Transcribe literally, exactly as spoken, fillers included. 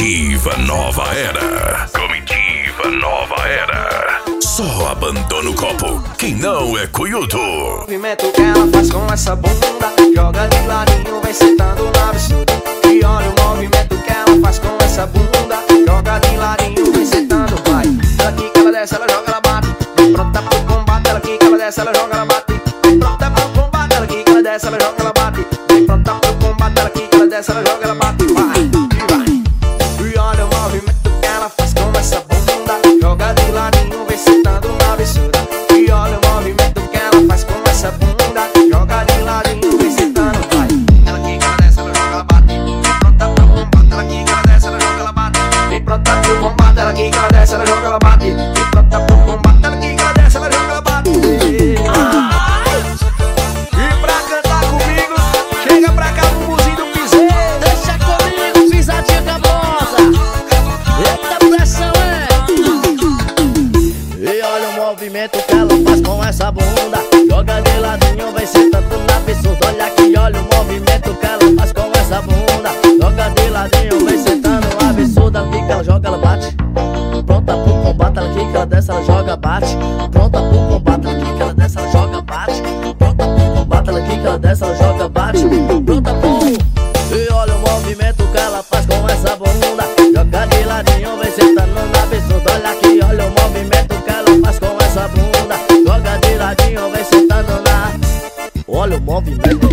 Comitiva Nova Era. Comitiva Nova Era. Só abandona o copo quem não é cuyuto. O movimento que ela faz com essa bunda, joga de ladinho, vem sentando na absurda. E olha o movimento que ela faz com essa bunda, joga de ladinho, vem sentando, vai. Ela quica, ela desce, ela joga, ela bate. Vem pronta pro combate, ela quica, ela desce, ela joga, ela bate. Vem pronta pro combate, ela quica, ela desce, ela joga, ela bate. Vem pronta pro combate, ela quica, ela desce, ela joga, ela bate, vai, e vai. E olha o movimento que ela faz com essa bunda, joga de ladinho, vem sentando na absurda. E olha o movimento que ela faz com essa bunda, joga de ladinho, vem sentando, vai. Ela quica, ela desce, ela joga, ela bate. Vem pronta pro combate, ela quica, ela desce, ela joga, ela bate. Vem pronta pro combate, ela quica, ela desce, ela joga, ela bate. Vem pronta pro combate, ela quica, ela desce, ela joga, ela bate. E pra cantar comigo, chega pra cá o bumbumzinho do piseiro. Deixa comigo, pisadinha cabrosa. Eita pressão, é. E olha o movimento que ela faz com essa bunda, joga de ladinho, vem sentando na absurda. Olha aqui, olha o movimento que ela faz com essa bunda, joga de ladinho, vem sentando na absurda. Ela quica, ela joga, ela bate. Pronta pro combate, ela quica, ela desce, ela joga, bate. Pronta pro combate, ela quica, ela desce, ela joga, bate. Pronta pro combate, ela quica, ela desce, ela joga, bate. Pronta pro... E olha o movimento que ela faz com essa bunda, joga de ladinho, vem sentando na absurda. Olha aqui, olha o movimento que ela faz com essa bunda, joga de ladinho, vem sentando na... Olha o movimento